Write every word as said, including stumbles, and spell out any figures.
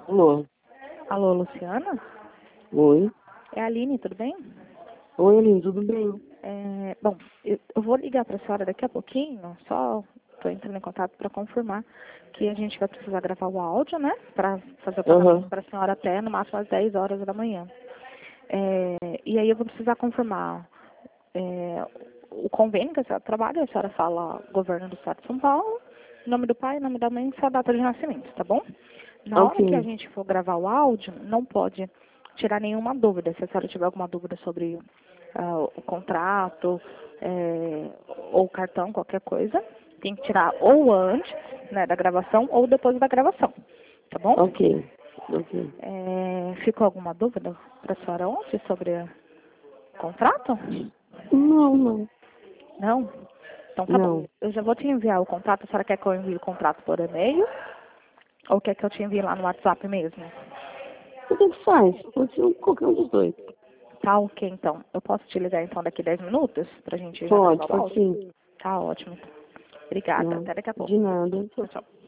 Alô? Alô, Luciana? Oi? É a Aline, tudo bem? Oi, Aline, tudo bem? É, bom, eu, eu vou ligar para a senhora daqui a pouquinho, só estou entrando em contato para confirmar que a gente vai precisar gravar o áudio, né? Para fazer o pagamento Aham. para a senhora até no máximo às dez horas da manhã. É, e aí eu vou precisar confirmar é, o convênio que a senhora trabalha, a senhora fala governo do estado de São Paulo, nome do pai, nome da mãe e sua data de nascimento, tá bom? Na hora que a Ok. gente for gravar o áudio, não pode tirar nenhuma dúvida. Se a senhora tiver alguma dúvida sobre ah, o contrato é, ou o cartão, qualquer coisa, tem que tirar ou antes, né, da gravação ou depois da gravação, tá bom? Ok. Ok. É, ficou alguma dúvida para a senhora ontem sobre o contrato? Não, não. Não? Então tá bom. Não. Eu já vou te enviar o contrato. A senhora quer que eu envie o contrato por e-mail? Ou quer que eu te envie lá no WhatsApp mesmo? O que que faz? Pode ser um- qualquer um dos dois. Tá ok, então. Eu posso te ligar então daqui dez minutos pra gente já Pode, gravar o pode áudio? sim. Tá ótimo. Obrigada. Não. Até daqui a De pouco. nada. Tchau, tchau.